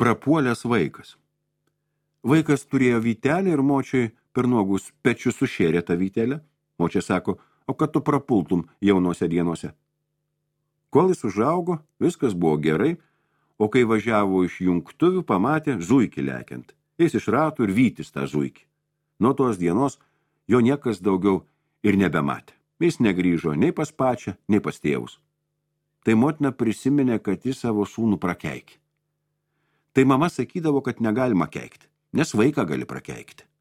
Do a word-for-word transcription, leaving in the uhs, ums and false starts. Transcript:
Prapuolęs vaikas. Vaikas turėjo vytelę ir močiai per nuogus pečius sušėrė tą vytelę. Močia sako, o kad tu prapultum jaunose dienose. Kol jis užaugo, viskas buvo gerai, o kai važiavo iš jungtuvių, pamatė zuikį lekiant. Jis išrato ir vytis tą zuikį. Nuo tos dienos jo niekas daugiau ir nebematė. Jis negrįžo nei pas pačią, nei pas tėvus. Tai motina prisiminė, kad jis savo sūnų prakeikė. Tai mama sakydavo, kad negalima keikti, nes vaiką gali prakeikti.